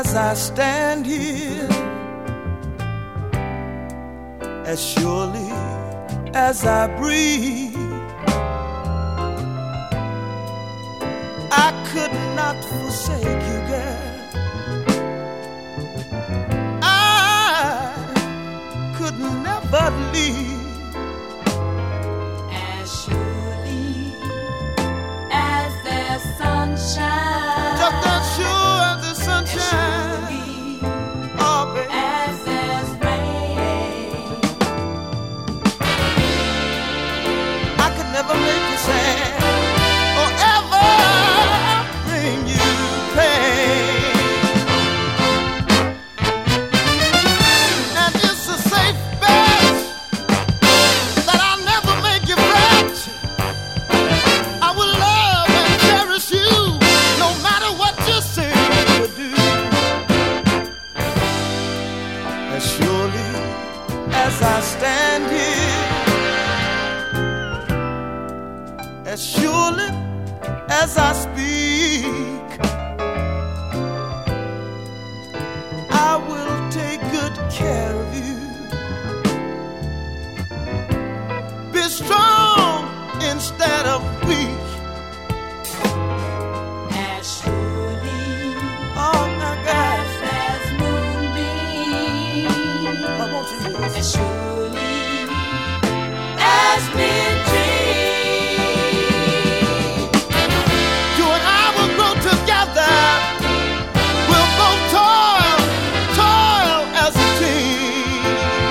as I stand here, as surely as I breathe, I could not forsake you, girl. I could never leave. As surely as there's sunshine, Just as sure as the sunshine, oh baby, as there's rain, I could never make you sad or ever bring you pain. And it's a safe bet that I'll never make you fret. I will love and cherish you no matter what you say or do. As surely as I stand here, as surely as I speak, I will take good care of you. Be strong instead of weak. as surely Oh my God, as there's moonbeams, I want you to as surely as mid-dream, You and I will grow together. We'll both toil as a team.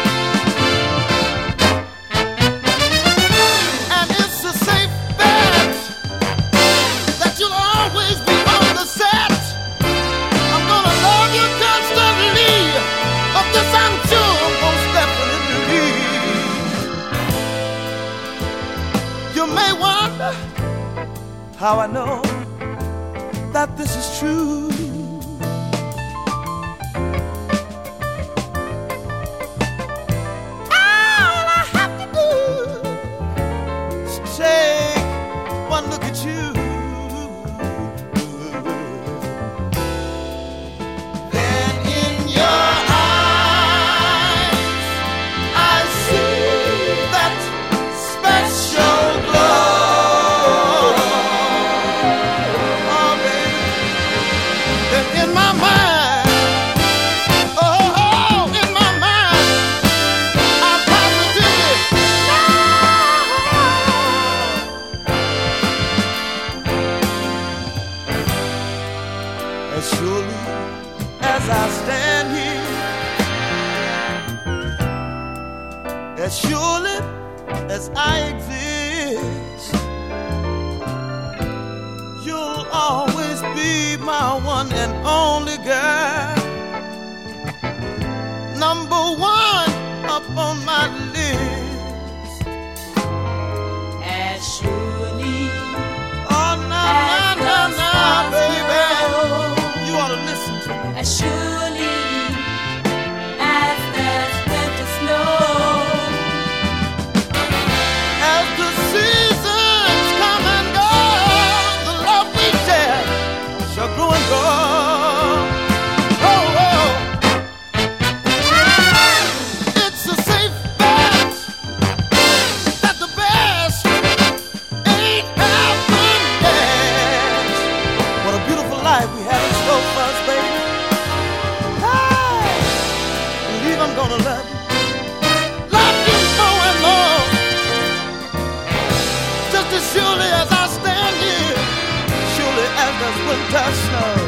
And it's a safe bet that you'll always be on the set. I'm gonna love you constantly. Of this I'm sure, most definitely. You may wonder how I know that this is true. All I have to do is take one look at you. Then in your eyes I see that special glow. Oh, baby. Then in my mind, oh, in my mind, I positively know. As surely as I stand here, as surely as I exist, you'll always be my one and only girl. Number one up on my list. as surely Oh, no, no, no, baby. You ought to listen to me. as surely as there's winter snow, As the seasons come and go, the love we share shall grow and grow. Oh, oh. It's a safe bet that the best ain't happened yet. What a beautiful life we have in store for us, baby. Hey, believe I'm gonna love you. Love you more and more. Just as surely as I stand here, surely as there's winter snow.